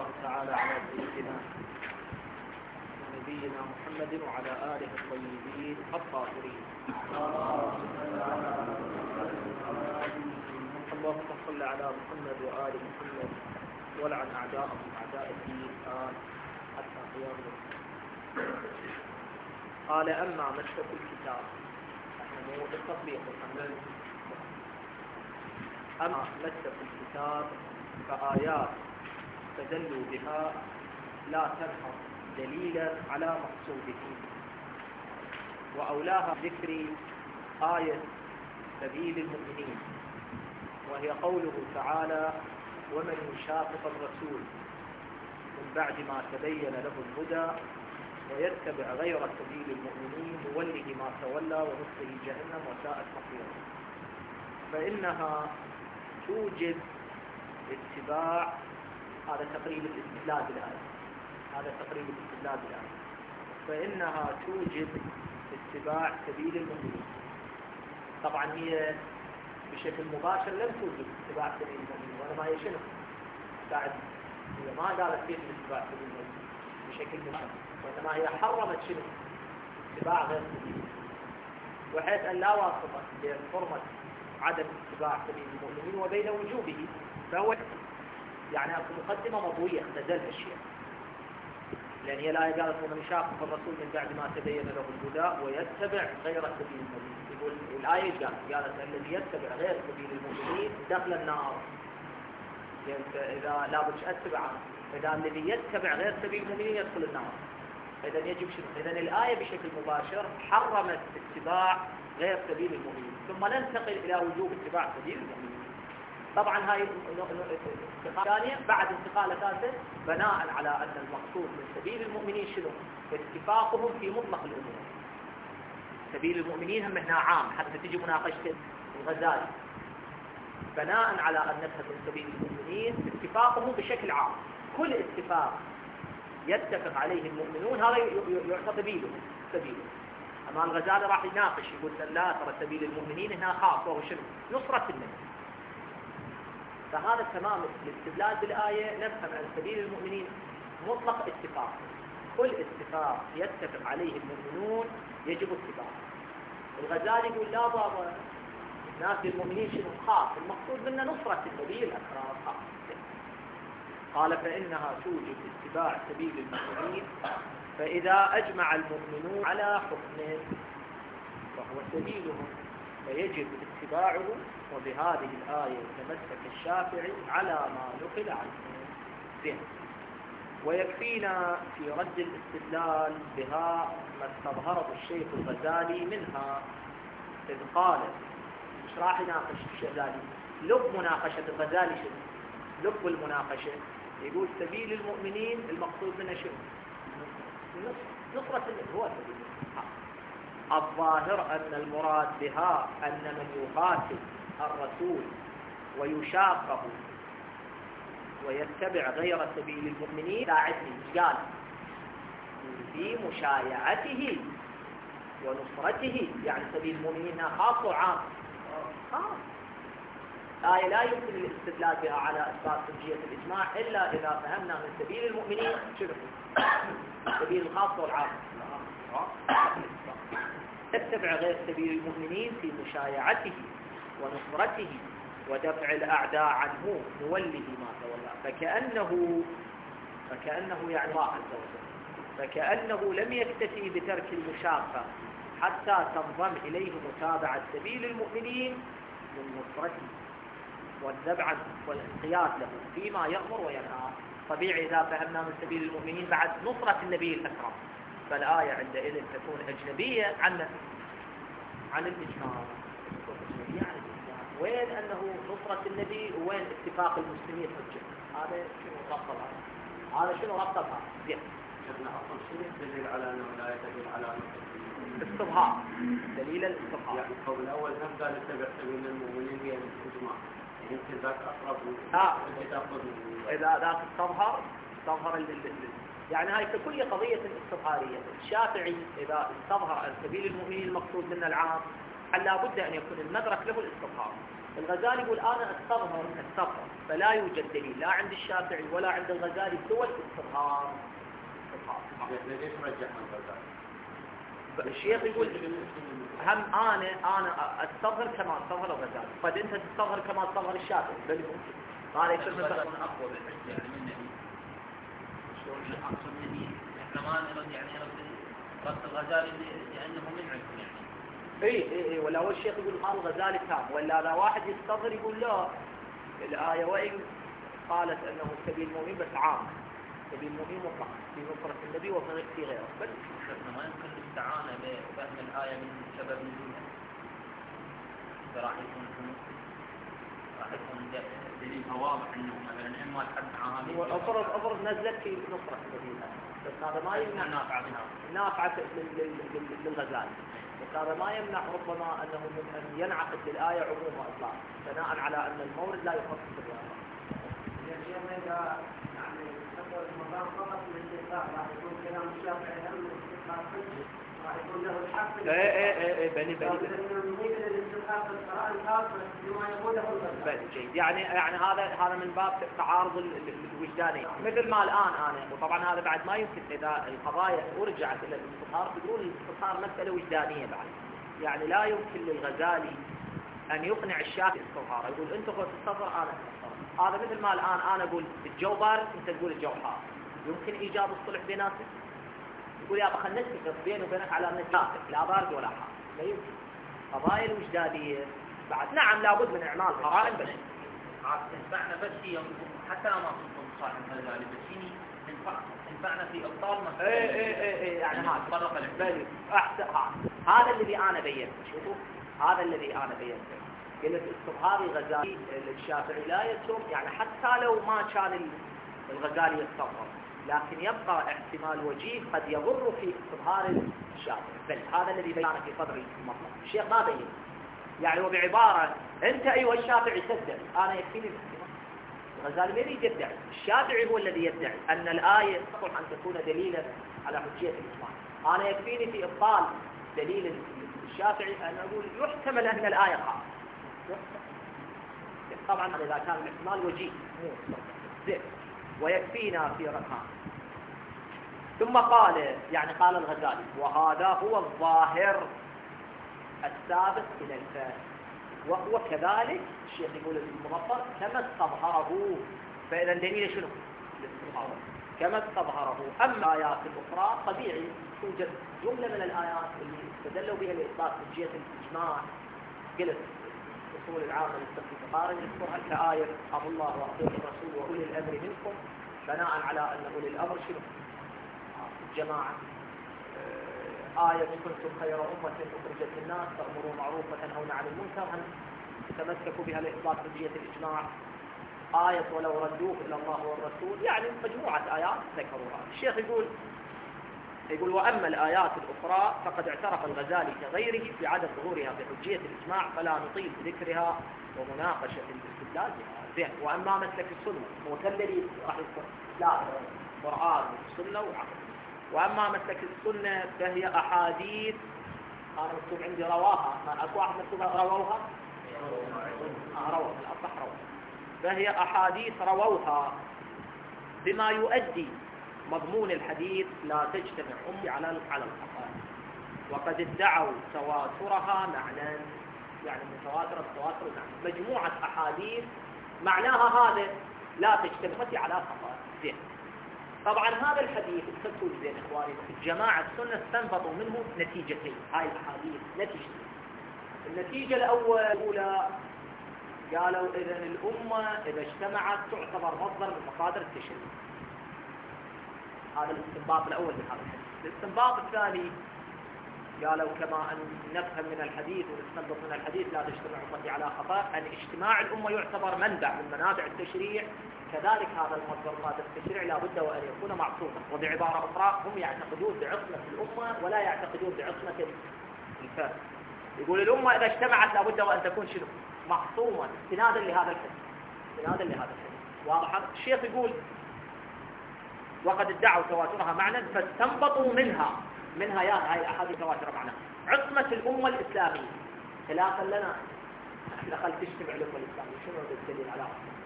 الله تعالى على سيدنا ونبينا محمد وعلى آله الطيبين الطاهرين. اللهم صل على محمد وآل محمد ولعن أعداءهم أعداء الدين حتى قيام الدين. قال أما مسك الكتاب، نحن مو التطبيق والحمد. أما مسك الكتاب فآيات تدلوا بها لا تنهض دليلا على مقصوده، وأولاها ذكر آية سبيل المؤمنين، وهي قوله تعالى: ومن يشاقق الرسول من بعد ما تبين له الهدى ويتبع غير سبيل المؤمنين نوله ما تولى ونصله جهنم وساءت مصيره. فإنها توجب اتباع، هذا تقريب الاستدلال بالآية، فإنها توجب اتباع سبيل المؤمنين. طبعا هي بشكل مباشر لم توجب اتباع سبيل المؤمنين، وإنما هي شنو؟ هي ما قالت كيف اتباع سبيل المؤمنين بشكل مباشر، وإنما هي حرمت شنو؟ اتباع غير سبيل، وحيث أن لا واسطة بين حرمة عدم اتباع سبيل المؤمنين وبين وجوبه، فهو يعني مقدمة مضوية اختزل الشيء، لأن هي الآية قالت: ومن يشاقق الرسول من بعد ما تبين له الهدى ويتبع غير سبيل المؤمنين. يقول الآية قالت الذي يتبع غير سبيل المؤمنين دخل النار، يعني إذا لا بد أتبع، إذا الذي يتبع غير سبيل المؤمنين يدخل النار، إذا يجب شنو؟ إذا الآية بشكل مباشر حرمت اتباع غير سبيل المؤمنين، ثم ننتقل إلى وجوب اتباع سبيل المؤمنين. طبعا هاي انتقال ثانية بعد انتقال ثالثة، بناء على أن المقصود من سبيل المؤمنين شنو؟ اتفاقهم في مطلق الأمور. سبيل المؤمنين هم هنا عام، حتى تجي مناقشة الغزالي، بناء على أن نفهم من سبيل المؤمنين اتفاقهم بشكل عام، كل اتفاق يتفق عليه المؤمنون هذا يعتبر سبيله. أما الغزالي راح يناقش يقول لا، ترى سبيل المؤمنين هنا خاص، وهو شنو؟ نصرة النبي. فهذا تمام الاستدلال بالآية، نفهم عن سبيل المؤمنين مطلق اتفاق، كل اتفاق يتفق عليه المؤمنون يجب اتباعه. الغزالي يقول لا بابا، الناس المؤمنين شنو خاص، المقصود منا نصرة النبي الأكرم خاص. قال: فإنها توجب اتباع سبيل المؤمنين، فإذا أجمع المؤمنون على حكمه وهو سبيلهم فيجب اتباعه. وبهذه الآية تمسك الشافعي على ما نقل عنه. ويكفينا في رد الاستدلال بها ما استظهره الشيخ الغزالي منها، إذ قال: مش راح يناقش الغزالي، لب مناقشة الغزالي شنو؟ لب المناقشة يقول سبيل المؤمنين المقصود منه شنو؟ نصرة النبي هو سبيل المؤمنين. الظاهر أن المراد بها أن من يقاتل الرسول ويشاقه ويتبع غير سبيل المؤمنين ساعته، قال في مشايعته ونصرته، يعني سبيل المؤمنين خاص وعام. آية لا يمكن الاستدلال بها على أسباب حجية الإجماع إلا إذا فهمنا من سبيل المؤمنين شنو؟ سبيل الخاص والعام. تتبع غير سبيل المؤمنين في مشايعته ونصرته ودفع الأعداء عنه نوله ما تولى. فكأنه يعني الله عز وجل، فكأنه لم يكتفي بترك المشاقة حتى تنضم إليه متابعة سبيل المؤمنين من نصرته والذبح عنه والانقياد له فيما يأمر وينهى. طبيعي إذا فهمنا من سبيل المؤمنين بعد نصرة النبي الأكرم، فالآية عندئذ تكون أجنبية عن الإجماع. وين أنه نصرة النبي وين اتفاق المسلمين حجة؟ هذا شنو ربطها؟ هذا شنو ربطها؟ زين. أصل شنو الدليل على أنه لا يدل على الاستظهار، دليل الاستظهار. يعني القول الأول هم قال اتبع سبيل المؤمنين هي الإجماع، يمكن ذاك أقرب إذا ذاك استظهر يعني هاي كل قضية استظهارية. الشافعي إذا استظهر عن سبيل المؤمنين المقصود منه العام، لا بد أن يكون المدرك له الاستظهار. الغزالي يقول أنا أستظهر فلا يوجد دليل لا عند الشافعي ولا عند الغزالي سوى الاستظهار. ليش رجحنا الغزالي؟ الشيخ يقول هم أنا أستظهر كما أستظهر الغزالي، قد أنت تستظهر كما أستظهر الشافعي بل ممكن هذا يصير مثلا أقوى بالحج يعني من النبي. شلون أقصد النبي إحنا ما نرد يعني رد الغزالي لأنه من عندكم يعني. اي ولا هو الشيخ يقول قال الغزالي تام، ولا لا واحد يستظهر يقول لا الآية وإن قالت أنه سبيل المؤمن بس عام، سبيل المؤمن مطلق في نصرة النبي وفي غيره. بل ما يمكن الاستعانة بفهم الآية من سبب نزولها، راح يكون دليلها واضح انه مثلا اما الحد مع هذه افرض نزلت في نصرة النبي بس هذا ما يمنع نافعة للغزالي، بس هذا ما يمنع ربما انه من ان ينعقد للآية عموم واطلاق بناء على ان المورد لا يخصص بالواقع. يعني تقول المقام فقط للاستقرار راح يكون كلام الشافعي هم الاستقرار حجة راح يكون له الحق. بني جيد. يعني هذا من باب تعارض الوجداني، مثل ما الآن أنا وطبعا هذا بعد ما يمكن إذا القضايا ورجعت إلى الاستقرار تقول الاستقرار مسألة وجدانية بعد، يعني لا يمكن للغزالي أن يقنع الشافعي استظهار، يقول أنت قلت تستظهر أنا استظهر. هذا مثل ما الآن أنا أقول الجو بارد أنت تقول الجو حار، يمكن إيجاد الصلح بيناتنا؟ يقول يا أبا خلنا نتفق بيني وبينك على أن نتفق لا بارد ولا حار، لا يمكن. قضايا الوجدانية بعد نعم لابد من إعمال قرائن بس تنفعنا بس هي حتى ما تصدق صاحب الغزالي بس هي تنفعنا في إبطال مثلا. يعني هذا أحسن هذا الذي أنا بينته. شوفوا هذا الذي أنا بينته، قلت استظهار الغزالي الشافعي لا يتم، يعني حتى لو ما كان الغزالي يستظهر لكن يبقى احتمال وجيه قد يضر في استظهار الشافعي، بل هذا الذي بيانه في صدر المطلب. الشيخ ما بين يعني وبعبارة أنت أيها الشافعي تدعي أنا يكفيني الاحتمال. الغزالي ما يريد يدعي، الشافعي هو الذي يدعي أن الآية تصلح أن تكون دليلا على حجية الإجماع. أنا يكفيني في إبطال دليل الشافعي أن أقول يحتمل أن الآية خاصة، طبعا إذا كان الاحتمال وجيه زين ويكفينا في رقم. ثم قال يعني قال الغزالي وهذا هو الظاهر السابق إلى الفهم، وهو كذلك الشيخ يقول المظفر كما استظهره، فإذا دليل شنو؟ الاستظهار كما استظهره. أما آيات الأخرى طبيعي توجد جملة من الآيات اللي استدلوا بها لإثبات حجية الإجماع، قلت أصول العامة للتقارن يذكرها كآية أطيعوا الله وأطيعوا الرسول وأولي الأمر منكم، بناء على أن أولي الأمر شنو؟ الجماعة. آية كنتم خير أمة أخرجت للناس تأمروا معروفا وتنهون عن المنكر أن تمسكوا بها لإثبات حجية الإجماع. آية ولو ردوه إلى الله والرسول، يعني مجموعة آيات ذكروها. الشيخ يقول وأما الآيات الأخرى فقد اعترف الغزالي كغيره في عدم ظهورها بحجية الإجماع فلا نطيل بذكرها ومناقشة الاستدلال بها. زين. وأما مسلك السنة هو كالذي راح يذكر لا قرآن والسنة وعقل. وأما مسلك السنة فهي أحاديث، أنا مكتوب عندي رواها، ما أكو واحد مكتوب رووها؟ رووها الأصح رووها. فهي أحاديث رووها بما يؤدي مضمون الحديث لا تجتمع أمي على الخطأ، وقد ادعوا تواترها معنى، يعني متواتر التواتر معنى مجموعة أحاديث معناها هذا لا تجتمع على خطأ. زين. طبعا هذا الحديث الكتب زين إخواني جماعة السنة استنبطوا منه نتيجتين، هاي الأحاديث نتيجتين. النتيجة الأولى قالوا إذن الأمة إذا اجتمعت تعتبر مصدر من مصادر التشريع. هذا الاستنباط الأول من هذا الحديث. الاستنباط الثاني قالوا كما أن نفهم من الحديث ونستنبط من الحديث لا تجتمع أمتي على خطأ، أن اجتماع الأمة يعتبر منبع من منابع التشريع، كذلك هذا المصدر مادة التشريع لا بد وأن يكون معصوما. وبعبارة أخرى هم يعتقدون بعصمة الأمة ولا يعتقدون بعصمة الفرد. يقول الأمة إذا اجتمعت لا بد وأن تكون شنو؟ معصوما استنادا لهذا الحديث. واضح؟ الشيخ يقول وقد ادعوا تواترها معنى فاستنبطوا منها يا هاي الأحاديث تواتر معنى عصمة الأمة الإسلامية خلافا لنا دخل تجتمع الأمة الإسلامية، شنو الدليل على أصلا؟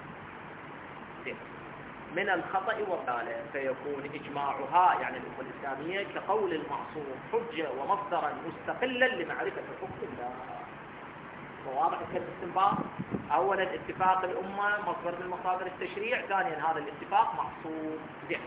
من الخطأ والضلال، فيكون إجماعها يعني الأمة الإسلامية كقول المعصوم حجة ومصدرا مستقلا لمعرفة حكم الله. وواضح كالاستنباط، أولا اتفاق الأمة مصدر من مصادر التشريع، ثانيا هذا الاتفاق معصوم. زين،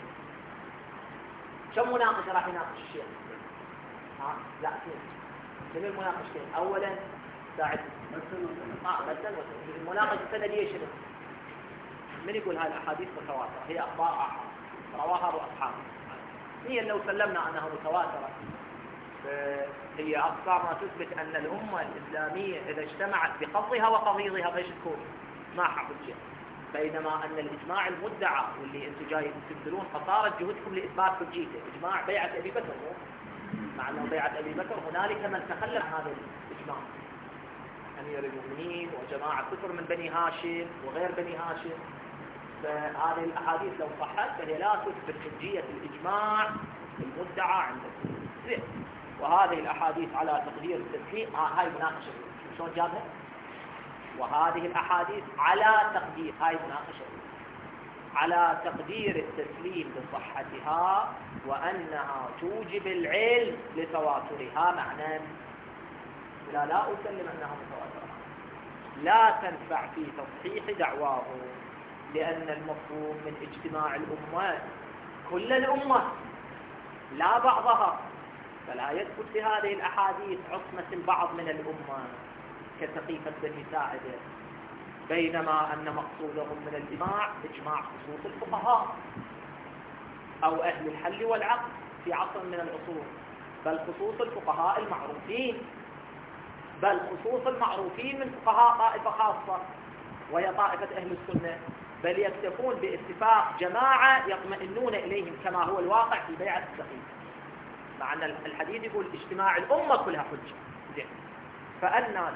كم مناقشة راح يناقش الشيخ؟ لا اثنين. من المناقشتين؟ أولا ساعد مثلا المناقشة السندية شنو؟ من يقول هاي الأحاديث متواترة، هي أخبار آحاد رواها أبو أصحاب. هي لو سلمنا أنها متواترة هي أكثر ما تثبت أن الأمة الإسلامية إذا اجتمعت بقضها وقضيضها فايش تكون؟ ما حجة. بينما أن الإجماع المدعى واللي أنتم جاي تبذلون قصارى جهودكم لإثبات حجيته، إجماع بيعة أبي بكر، مع أنه بيعة أبي بكر هنالك من تخلف هذا الإجماع، أمير المؤمنين وجماعة كثر من بني هاشم وغير بني هاشم. فهذه الأحاديث لو صحت فهي لا تثبت حجية الإجماع المدعى عندكم. زين، وهذه الأحاديث على تقدير التسليم، هاي مناقشة شلون جابها؟ وهذه الأحاديث على تقدير، هاي مناقشة على تقدير التسليم بصحتها وأنها توجب العلم لتواترها، معنى لا أسلم أنها متواترة، لا تنفع في تصحيح دعواه، لأن المفهوم من اجتماع الأمة كل الأمة لا بعضها، فلا يثبت في هذه الأحاديث عصمة البعض من الأمة كسقيفة بني ساعدة، بينما أن مقصودهم من الإجماع إجماع خصوص الفقهاء أو أهل الحل والعقد في عصر من العصور، بل خصوص الفقهاء المعروفين، بل خصوص المعروفين من فقهاء طائفة خاصة وهي طائفة أهل السنة، بل يكتفون باتفاق جماعة يطمئنون إليهم كما هو الواقع في بيعة السقيفة، مع أن الحديث يقول اجتماع الأمة كلها حجة. زين، فأنا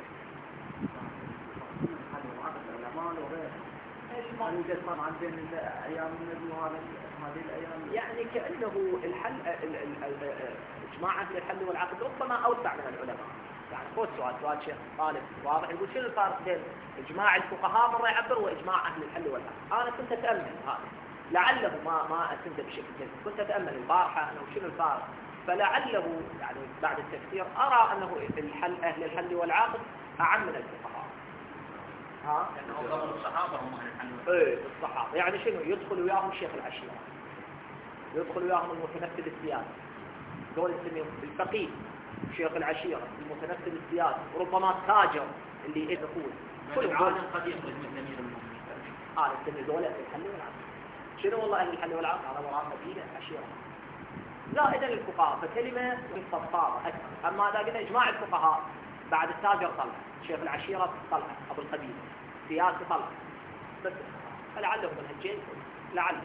يعني كأنه الحل اجماع أهل الحل والعقد ربما أوسع من العلماء. يعني خذ سؤال شيخ طالب واضح يقول شنو الفرق بين اجماع الفقهاء مرة يعبر واجماع أهل الحل والعقد؟ أنا كنت أتأمل هذا، لعله ما أتمنى بشكل جيد، كنت أتأمل البارحة أنه شنو الفارق، فلعله يعني بعد التفسير أرى أنه أهل الحل والعقد أعم من الفقهاء. لأنه قبل الصحابة هم أهل الحل والعقد. إيه الصحابة، يعني شنو؟ يدخل وياهم شيخ العشيرة، يدخل وياهم المتنفذ السياسي، دول يسميهم الفقيه، شيخ العشيرة، المتنفذ السياسي، ربما تاجر اللي يدخل كل عالم قد يخرج مثل أمير المؤمنين. يسمي دول أهل الحل والعقد. شنو والله أهل الحل والعقد؟ على وراء مدينة عشيرة زائدا للفقهاء، فكلمة فضفاضة أكثر. أما إذا قلنا إجماع الفقهاء بعد التاجر طلع، شيخ العشيرة طلع، أبو القبيل سياسي طلع، بس فلعله منهجين لعله.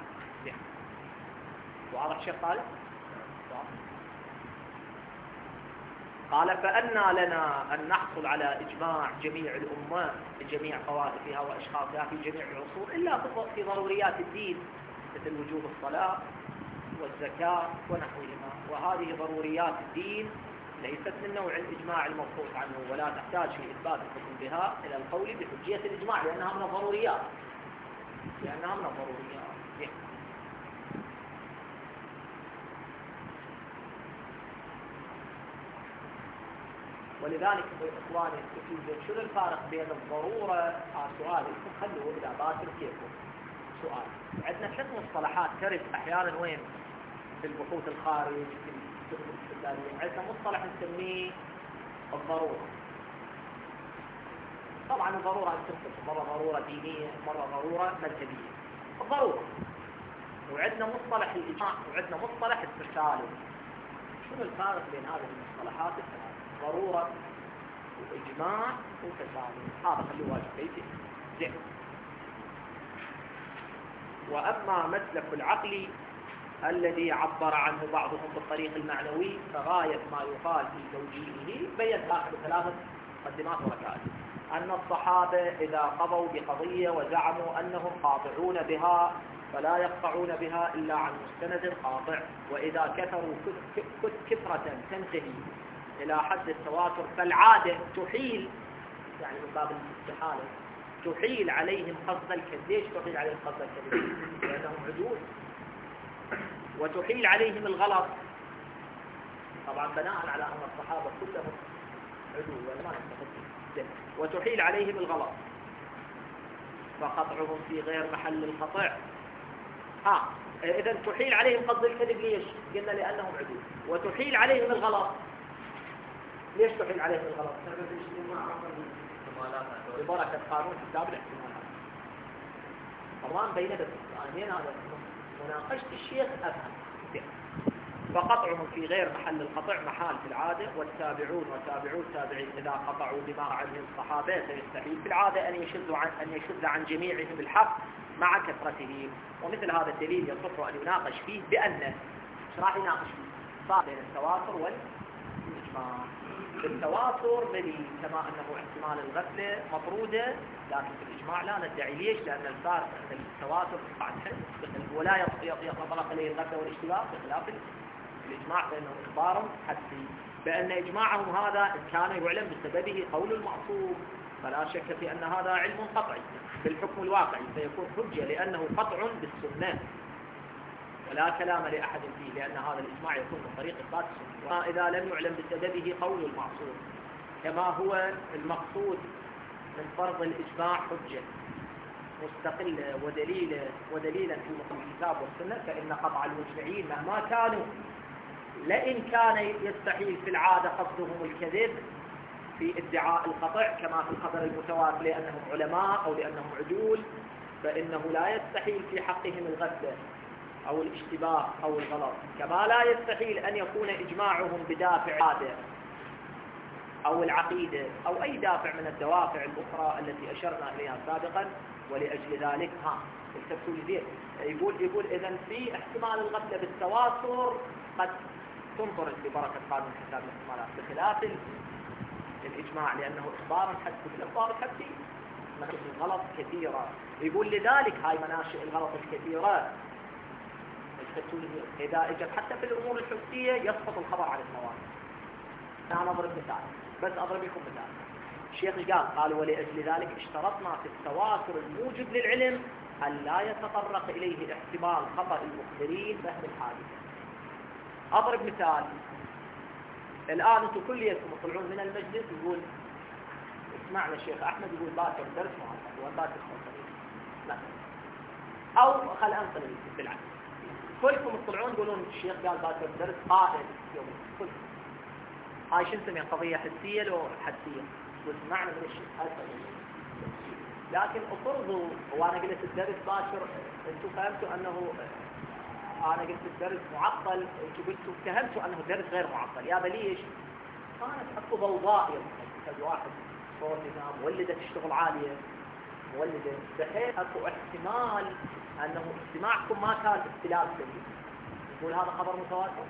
واضح شيخ طالب؟ قال فأنى لنا أن نحصل على إجماع جميع الأمة بجميع طوائفها وأشخاصها في جميع العصور إلا في ضروريات الدين مثل وجوب الصلاة والزكاة ونحوهما، وهذه ضروريات الدين ليست من نوع الإجماع المبحوث عنه، ولا تحتاج في إثبات الحكم بها إلى القول بحجية الإجماع لأنها من الضروريات. ولذلك إخواني شنو الفارق بين الضرورة؟ سؤال خلوه إذا باكر كيفه سؤال. عندنا 3 مصطلحات ترد أحيانا وين في البحوث الخارج في الكتب الاستدلالية. عندنا مصطلح نسميه الضرورة. طبعا الضرورة تختلف، مرة ضرورة دينية، مرة ضرورة مذهبية. الضرورة. وعندنا مصطلح الإجماع، وعندنا مصطلح التسالم. شنو الفارق بين هذه المصطلحات الثلاث؟ ضرورة وإجماع وتسالم. هذا خليه واجب بيتي. زين. وأما مسلك العقل الذي عبر عنه بعضهم بالطريق المعنوي فغاية ما يقال في توجيهه بين آخر 3 مقدمات وركائز أن الصحابة إذا قضوا بقضية وزعموا أنهم قاطعون بها فلا يقطعون بها إلا عن مستند قاطع، وإذا كثروا كثرة تنتهي إلى حد التواتر فالعادة تحيل يعني من باب الاستحالة تحيل عليهم قصد الكذب. ليش تحيل عليهم قصد الكذب؟ لأنهم عدول. وتحيل عليهم الغلط طبعا بناء على أن الصحابة كلهم عدول ولا ما نستفيد. وتحيل عليهم الغلط فقطعهم في غير محل القطع. إذن تحيل عليهم قصد الكذب. ليش؟ قلنا لأنهم عدول. وتحيل عليهم الغلط. ليش تحيل عليهم الغلط؟ ببركة قانون حساب الاحتمالات. طبعا بين بس هذا مناقشة الشيخ أفهم. فقطعهم في غير محل القطع محال في العادة. والتابعون وتابعو التابعين إذا قطعوا بما عنهم الصحابة فيستحيل في العادة أن يشذ عن جميعهم الحق مع كثرتهم. ومثل هذا الدليل يصح أن يناقش فيه بأنه ايش راح يناقش فيه؟ صار بين التواتر والإجماع. التواتر دليل كما أنه احتمال الغفلة مطرودة، لكن في الإجماع لا ندعي. ليش؟ لأن الفارق أن التواتر عن حس ولا يطلق عليه الغفلة والاشتباه بخلاف الإجماع فإنه إخبار حدسي. بأن إجماعهم هذا كان يعلم بسببه قول المعصوم فلا شك في أن هذا علم قطعي بالحكم الواقعي فيكون حجة لأنه قطع بالسنة ولا كلام لأحد فيه، لأن هذا الإجماع يكون من طريق إثبات السنة. وإذا لم يعلم بسببه قول المعصوم كما هو المقصود من فرض الإجماع حجة مستقلة ودليلا في مقام الكتاب والسنة، فإن قطع المجمعين مهما كانوا لئن كان يستحيل في العادة قصدهم الكذب في ادعاء القطع كما في الخبر المتواتر لأنهم علماء أو لأنهم عدول، فإنه لا يستحيل في حقهم الغفلة أو الاشتباه أو الغلط، كما لا يستحيل أن يكون إجماعهم بدافع العادة أو العقيدة أو أي دافع من الدوافع الأخرى التي أشرنا إليها سابقا. ولأجل ذلك التفصيل زين يقول إذن في احتمال الغفلة بالتواتر قد تنطرد ببركة قانون حساب الاحتمالات بخلاف الإجماع لأنه إخبار حدسي. بالإخبار الحدسي مناشئ الغلط كثيرة. يقول لذلك هاي مناشئ الغلط الكثيرة إذا اجت حتى في الأمور الحسية يسقط الخبر عن المواد. أنا أضرب مثال بس أضرب لكم مثال. الشيخ قال ولأجل ذلك اشترطنا في التواتر الموجب للعلم أن لا يتطرق إليه احتمال خطأ المخبرين فهم الحادثة. أضرب مثال. الآن أنتم كليتكم تطلعون من المجلس يقول اسمعنا الشيخ أحمد يقول باكر درس معطل وباكر خلصني لا أو خل أنقل بالعكس كلكم تطلعون يقولون الشيخ قال باكر درس قائد يوم كلكم. هاي شو نسميها قضية حسية لو حدسية واسمعنا من الشيخ. لكن افرضوا وانا قلت الدرس باكر انتم فهمتوا انه انا قلت الدرس معطل انتم قلتوا اتهمتوا انه الدرس غير معطل. يا ليش؟ كانت اكو ضوضاء يوم واحد صوت مولده تشتغل عاليه مولده بحيث اكو احتمال انه استماعكم ما كان استلام سليم. يقول هذا خبر متواتر؟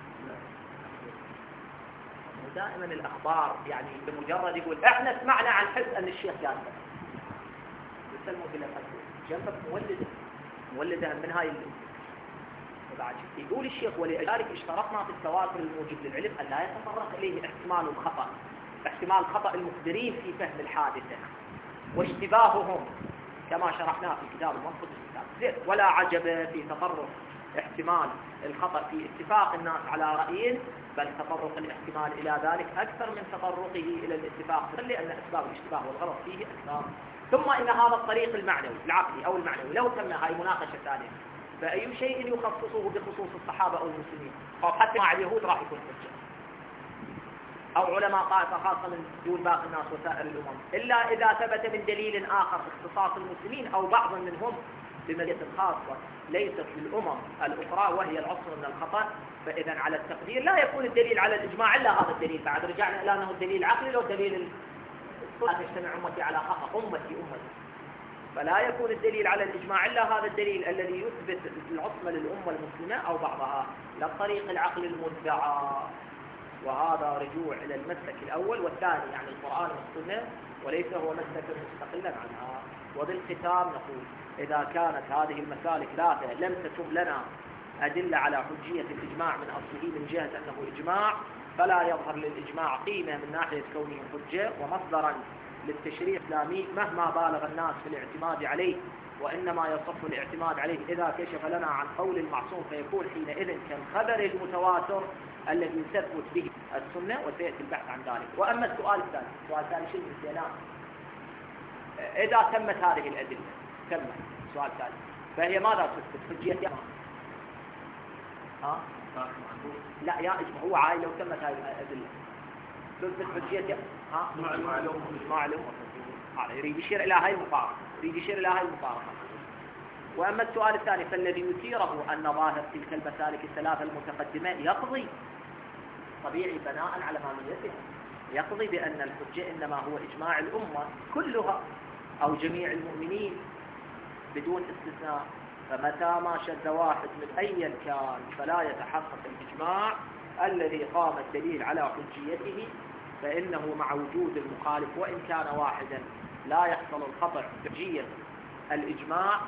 دائما الاخبار يعني بمجرد يقول احنا سمعنا عن حس ان الشيخ قال يسلموا الى جنبك مولده من هاي بعد يقول الشيخ ولذلك اشترطنا في التواتر الموجب للعلم ان لا يتطرق اليه احتمال الخطا احتمال خطا المخبرين في فهم الحادثه واشتباههم كما شرحناه في كتاب المنطق الكتاب. ولا عجب في تطرق احتمال الخطا في اتفاق الناس على رايين بل تطرق الاحتمال الى ذلك اكثر من تطرقه الى الاتفاق لان اسباب الاشتباه والغلط فيه اكثر. ثم ان هذا الطريق المعنوي العقلي او المعنوي لو تم هاي مناقشه ثانيه فأي شيء يخصصه بخصوص الصحابة أو المسلمين أو حتى مع اليهود راح يكون حجة أو علماء طائفة خاصة من دون باقي الناس وسائر الأمم إلا إذا ثبت من دليل آخر اختصاص المسلمين أو بعض منهم بمزية خاصة ليست للأمم الأخرى وهي العصر من الخطأ فإذا على التقدير لا يكون الدليل على الإجماع إلا هذا الدليل. بعد رجعنا إلى أنه الدليل العقلي لو دليل لا تجتمع أمتي على خطأ أمتي فلا يكون الدليل على الإجماع إلا هذا الدليل الذي يثبت العصمة للأمة المسلمة أو بعضها لا طريق العقل المدعى. وهذا رجوع إلى المسلك الأول والثاني يعني القرآن والسنة وليس هو مسلك مستقلا عنها. وبالختام نقول إذا كانت هذه المسالك ثلاثة لم تتم لنا أدلة على حجية الإجماع من أصله من جهة أنه إجماع فلا يظهر للإجماع قيمة من ناحية كونه حجة ومصدرا للتشريع الإسلامي مهما بالغ الناس في الاعتماد عليه، وإنما يصح الاعتماد عليه إذا كشف لنا عن قول المعصوم، فيكون حينئذ كالخبر المتواتر الذي تثبت به السنة، وسيأتي البحث عن ذلك. وأما السؤال الثاني شيء من السيناء، إذا تمت هذه الأدلة، السؤال الثاني، فهي ماذا تثبت؟ حجية لا يا إجماع، هو عايل لو تمت هذه الأدلة تثبت حجية معلوم. يريد يشير إلى هاي المفارقة. وأما السؤال الثاني فالذي يثيره أن ظاهر تلك المسالك الثلاثة المتقدمة يقضي طبيعي بناء على ماميتها، يقضي بأن الحجة إنما هو إجماع الأمة كلها أو جميع المؤمنين بدون استثناء. فمتى ما شذ واحد من أيا كان فلا يتحقق الإجماع الذي قام الدليل على حجيته، فإنه مع وجود المخالف وإن كان واحدا لا يحصل القطع بحجية الإجماع،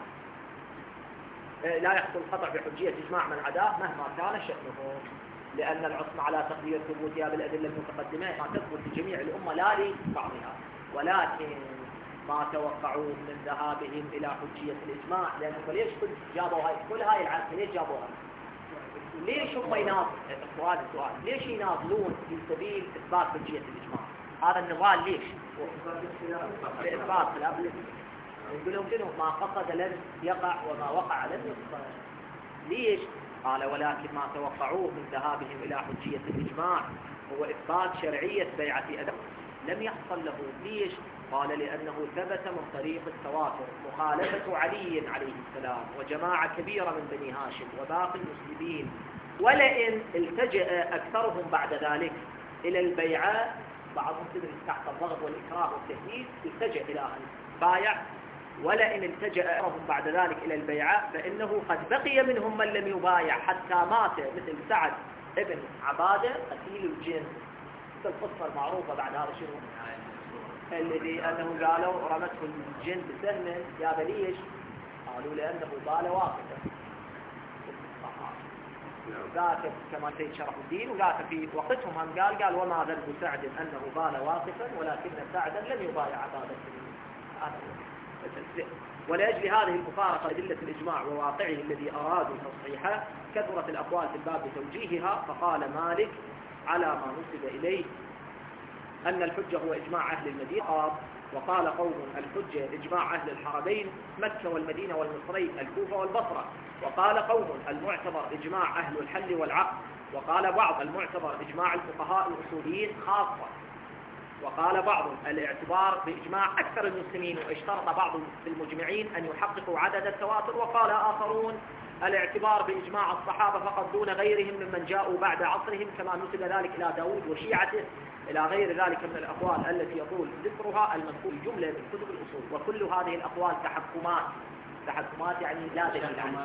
لا يحصل القطع بحجية إجماع من عداه مهما كان شأنه، لأن العصمة على تقدير ثبوتها بالأدلة المتقدمة ما تثبت لجميع الأمة لا لبعضها، ولكن ما توقعوه من ذهابهم إلى حجية الإجماع. لأنهم ليش جابوا كل هاي العصمة ليش جابوها؟ ليش هم يناظرون؟ السؤال ليش يناظرون في سبيل إثبات حجية الإجماع؟ هذا النضال ليش؟ لإثبات خلاف الإجماع. يقول لهم شنو؟ ما قصد لن يقع وما وقع لن يقصد. ليش؟ قال ولكن ما توقعوه من ذهابهم إلى حجية الإجماع هو إثبات شرعية بيعة أدم لم يحصل له. ليش؟ قال لأنه ثبت من طريق التواتر مخالفة علي عليه السلام وجماعة كبيرة من بني هاشم وباقي المسلمين، ولئن التجأ أكثرهم بعد ذلك إلى البيعة، بعضهم تدرس تحت الضغط والإكراه والتهديد التجأ إلى البايع، ولئن التجأ أكثرهم بعد ذلك إلى البيعة فإنه قد بقي منهم من لم يبايع حتى مات، مثل سعد ابن عبادة قتيل الجن. القصة المعروفة بعد هذا شنو؟ الذي أنه قالوا رمته الجن بسهم يا بليش، قالوا لأنه بال واقفا. ذاك كما سيد شرف الدين، وذاك في وقتهم هم قال وما ذنب سعد أنه بال واقفا ولكن سعدا لم يبايع عبادة. ولأجل هذه المفارقة أدلة الإجماع وواقعه الذي أرادوا تصحيحه كثرت الأقوال في الباب بتوجيهها. فقال مالك على ما نسب إليه أن الحجة هو إجماع أهل المدينة، وقال قوم الحجة إجماع أهل الحرمين مكة والمدينة والمصرين الكوفة والبصرة، وقال قوم المعتبر إجماع أهل الحل والعقد، وقال بعض المعتبر إجماع الفقهاء الأصوليين خاصة، وقال بعض الاعتبار بإجماع أكثر المسلمين، واشترط بعض المجمعين أن يحققوا عدد التواتر، وقال آخرون الاعتبار بإجماع الصحابة فقط دون غيرهم ممن جاءوا بعد عصرهم، كما نسب ذلك إلى داود وشيعته إلى غير ذلك من الأقوال التي يطول ذكرها المذكور جملة من كتب الأصول. وكل هذه الأقوال تحكمات يعني لا دليل عنها.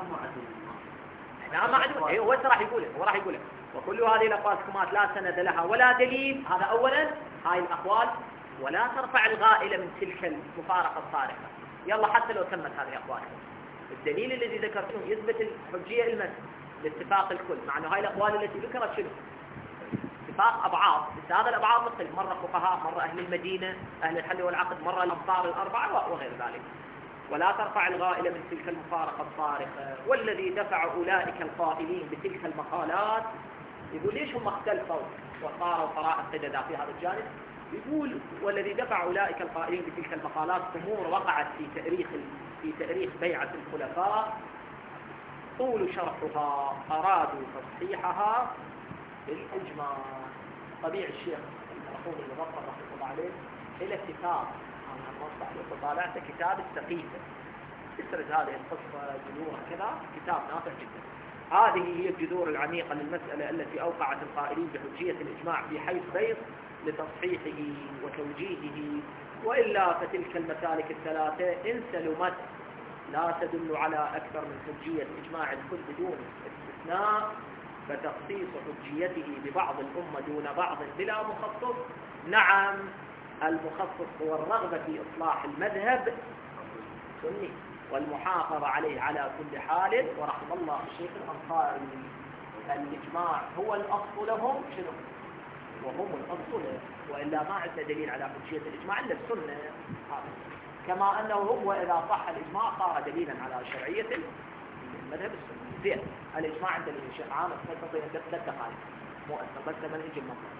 نعم معدوم. هو راح يقوله وكل هذه الأقوال تحكمات لا سند لها ولا دليل. هذا أولا هاي الأقوال ولا ترفع الغائلة من تلك المفارقة الصارخة. يلا حتى لو تمت هذه الأقوال الدليل الذي ذكرته يثبت الحجية المثل لاتفاق الكل، مع أنه هاي الأقوال التي ذكرت شنو؟ اتفاق أبعاد، بس هذا الأبعاد مختلف، مرة فقهاء، مرة أهل المدينة أهل الحل والعقد، مرة الأمصار الأربعة وغير ذلك. ولا ترفع الغائلة من تلك المفارقة الصارخة. والذي دفع أولئك القائلين بتلك المقالات يقول ليش هم اختلفوا وصاروا قراءة قددا في هذا الجانب؟ يقول والذي دفع أولئك القائلين بتلك المقالات أمور وقعت في تاريخ بيعة الخلفاء طول شرحها أرادوا تصحيحها بالإجماع. طبيعي الشيخ الأخوي المبطل رحمه الله عليه إلى كتاب طالعت كتاب السقيفة تسرد هذه القصة جذورها كذا، كتاب نافع جدا. هذه هي الجذور العميقة للمسألة التي أوقعت القائلين بحجية الإجماع في حيث بيض لتصحيحه وتوجيهه. وإلا فتلك المسالك الثلاثة إن سلمت لا تدل على أكثر من حجية إجماع الكل بدون استثناء، فتخصيص حجيته ببعض الأمة دون بعض بلا مخصص. نعم المخصص هو الرغبة في إصلاح المذهب السني والمحافظة عليه على كل حال. ورحم الله الشيخ الأنصاري الإجماع هو الأصل لهم شنو؟ وهم الأصل، وإلا ما عندنا دليل على حجية الإجماع إلا السنة. كما أنه هو إذا صح الإجماع صار دليلا على شرعية المذهب السني. زين، الإجماع عند الشيخ عامر تستطيع 3 دقائق مؤثر بس لما نجي المطلب.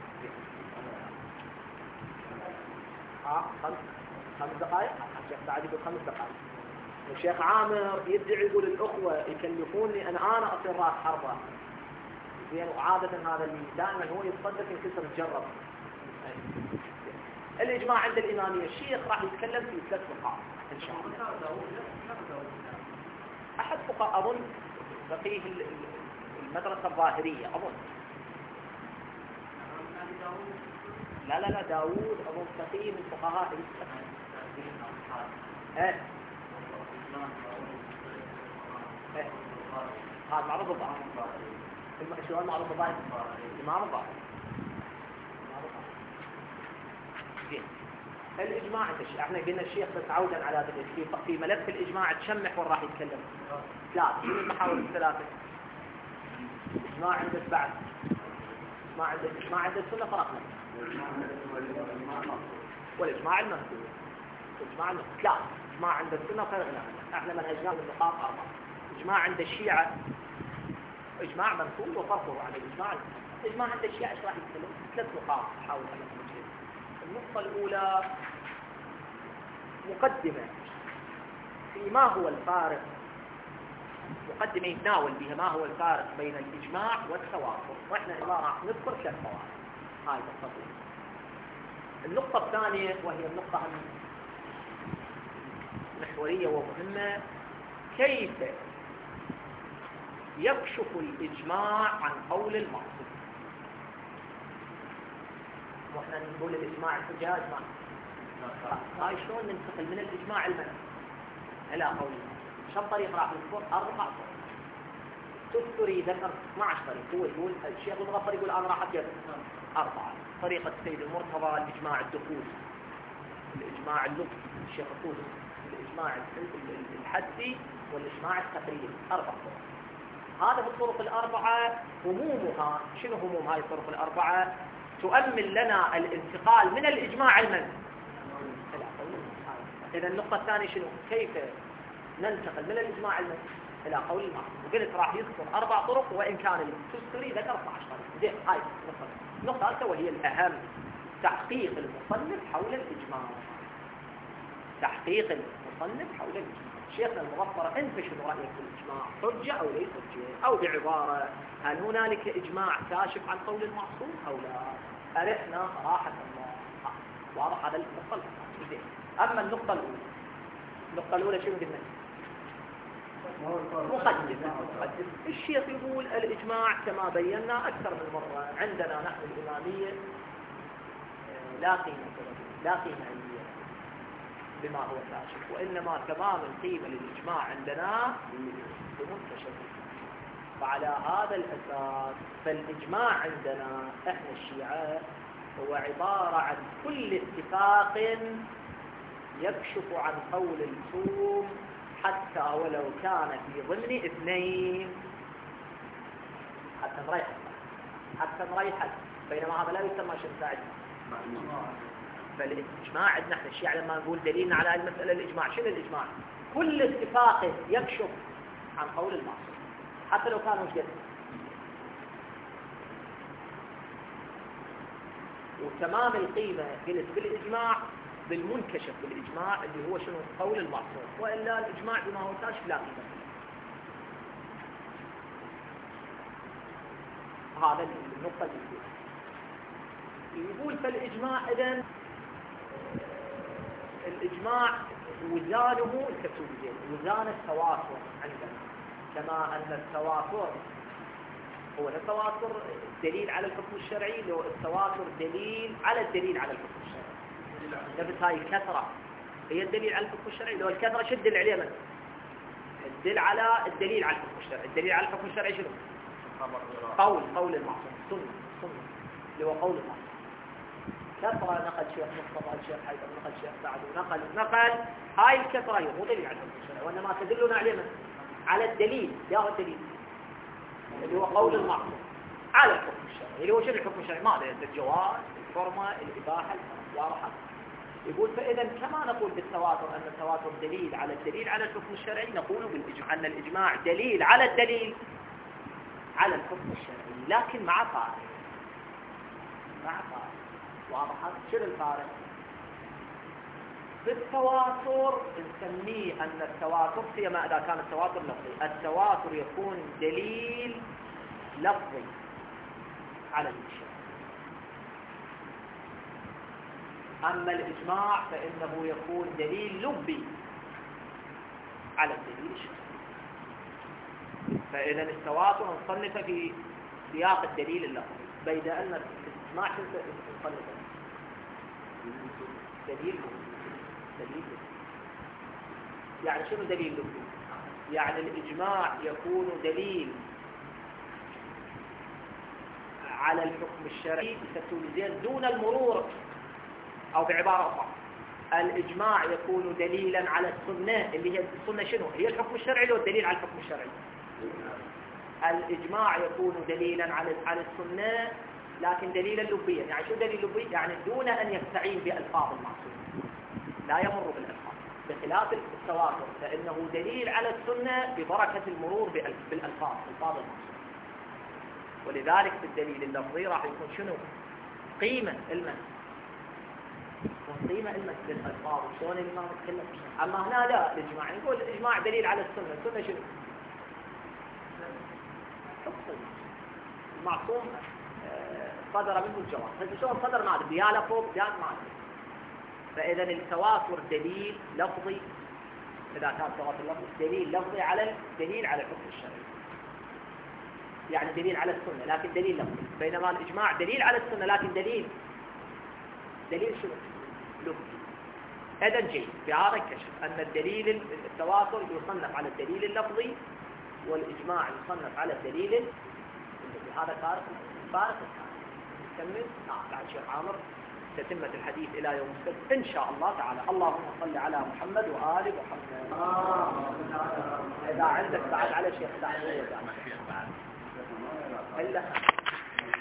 خمس دقائق. الشيخ سعد يقول 5 دقائق. الشيخ عامر يدعي يقول الأخوة يكلفوني أن أنا أصير رأس حربة. زين، وعادة هذا اللي دائما هو يتصدق ينكسر تجرب. الإجماع عند الإمامية الشيخ راح يتكلم في 3 نقاط إن شاء الله. أحد فقهاء أظن فقيه المدرسة الظاهرية أظن. لا داوود أظن فقيه من فقهاء هذا معروف الظاهر. شو هذا معروف الظاهر؟ الإمام الظاهر. الإجماع عند الشيخ، احنا قلنا الشيخ بس عودا على ذلك في ملف الإجماع تشمح وين راح يتكلم. 3 من المحاور 3. إجماع عند بعد، إجماع عند السنة فرقنا، والإجماع المنقول. 3 إجماع عند السنة فرقنا. احنا منهجنا من نقاط 4. إجماع عند الشيعة إجماع منقول وفرقه عن الإجماع عند الشيعة ايش راح يتكلم؟ 3 نقاط حاول أن. النقطة الأولى مقدمة في ما هو الفارق، مقدمة يتناول بها ما هو الفارق بين الإجماع والتواتر، وإحنا راح نذكر 3 فوائد. هاي بالتفصيل. النقطة الثانية وهي النقطة المحورية ومهمة، كيف يكشف الإجماع عن قول المقصود. واحنا نقول الإجماع الحجاج هاي شلون ننتقل من الإجماع المنع إلى قول المقصود؟ شو طريق راح نذكر؟ 4 طرق. تذكري ذكر 12 طريق. هو يقول الشيخ المظفر يقول أنا راح أذكر 4. طريقة السيد المرتضى الإجماع الدخول، الإجماع اللطفي الشيخ الطوسي، الإجماع الحدي، والإجماع التقريري. 4 طرق. هذه الطرق ال4 همومها شنو؟ هموم هاي الطرق ال4 تؤمن لنا الانتقال من الإجماع المنع إلى قول المقصود. إذا النقطة الثانية شنو؟ كيف ننتقل من الإجماع المنع إلى قول المقصود. وقلت راح يذكر 4 طرق، وإن كان التذكري ذكر 12 طريق. زين، هاي النقطة الثالثة وهي الأهم، تحقيق المصنف حول الإجماع. تحقيق المصنف حول الإجماع. شيخنا المظفر أنت شنو رأيك في الإجماع؟ حجة أو ليس حجة؟ أو بعبارة، هل هنالك إجماع كاشف عن قول المعصوم أو لا؟ أرحنا صراحة الله. واضح هذا النقطة. أما النقطة الأولى شنو قلنا؟ مقدمة. الشيخ يقول الإجماع كما بينا أكثر من مرة عندنا نحن الإمامية لا قيمة علمية بما هو كاشف، وإنما تمام القيمة للإجماع عندنا بمنتشر. وعلى هذا الأساس فالإجماع عندنا إحنا الشيعة هو عبارة عن كل اتفاق يكشف عن قول الصوم حتى ولو كان في ضمن 2، حتى نريح، بينما هذا لا يسمى شمساعد. فالإجماع عندنا احنا الشيعة لما نقول دليلنا على المسألة الإجماع، شنو الإجماع؟ كل اتفاق يكشف عن قول المعصوم حتى لو كان وجد. وتمام القيمة قلت بالإجماع بالمنكشف بالإجماع اللي هو شنو؟ قول المعصوم، وإلا الإجماع بما هو كاشف لا قيمة. هذا النقطة يقول فالإجماع إذن الإجماع وزانه الكتوبيين، وزان التواتر عندنا، كما أن التواتر هو التواتر دليل على الحكم الشرعي، لو التواتر دليل على الدليل على الحكم الشرعي. نفس هاي الكثرة هي الدليل على الحكم الشرعي. لو الكثرة شو الدليل عليه؟ الدليل على الدليل على الحكم الشرعي. الدليل على الحكم الشرعي شنو؟ قول المعصوم، سنة اللي هو قول المعصوم. كثرة نقل شيخ مصطفى، الشيخ حيدر، نقل شيخ سعد، نقل هاي الكثرة هي مو دليل على الحكم الشرعي، وإنما تدلنا عليه على الدليل، يا هو الدليل اللي هو قول المعصوم. على الحكم الشرعي. اللي هو شنو الحكم الشرعي؟ ما له الجواز، الحرمة، الإباحة، واضحة. يقول فإذا كما نقول بالتواتر أن التواتر دليل على الدليل على الحكم الشرعي، نقول بالإجماع أن الإجماع دليل على الدليل على الحكم الشرعي، لكن مع فارق. مع فارق. واضحة؟ شنو الفارق؟ بالتواتر نسميه أن التواتر فيما إذا كان التواتر لفظي، التواتر يكون دليل لفظي على الشرع. أما الإجماع فإنه يكون دليل لبي على الدليل الشرعي. فإذا التواتر نصنف في سياق الدليل اللفظي، بيد أن الإجماع نصنف دليل لبي. دليل لبي يعني شنو دليل لبي؟ يعني الإجماع يكون دليل على الحكم الشرعي بتسليزين دون المرور، أو بعبارة أخرى الإجماع يكون دليلا على السنة، اللي هي السنة شنو؟ هي الحكم الشرعي اللي هو الدليل على الحكم الشرعي. الإجماع يكون دليلا على السنة لكن دليلا لبيا. يعني شو دليل لبي؟ يعني دون أن يستعين بألفاظ المعصوم، لا يمر بالألفاظ، بخلاف التواتر فإنه دليل على السنة ببركة المرور بالألفاظ، ألفاظ المعصوم. ولذلك في الدليل اللفظي راح يكون شنو؟ قيمة المن، قيمة المن للألفاظ، شلون الإمام يتكلم. أما هنا لا، الإجماع يقول الإجماع دليل على السنة. السنة شنو؟ حكم المعصوم صدر منه الجواب، هذا شلون صدر؟ ما أدري، يا لفظ يا ما أدري. فإذا التواتر دليل لفظي، إذا كان تواتر لفظي دليل لفظي على الدليل على الحكم الشرعي، يعني دليل على السنة لكن دليل لفظي. بينما الإجماع دليل على السنة لكن دليل شنو؟ لفظي. هذا جيد بهذا الكشف أن الدليل التواتر يصنف على الدليل اللفظي والإجماع يصنف على الدليل اللفظي. هذا فارق. نكمل بعد شيخ عامر تتمة الحديث إلى يوم السبت إن شاء الله تعالى. اللهم صل على محمد وآل محمد. إذا عندك بعد على شيخ سعد إلا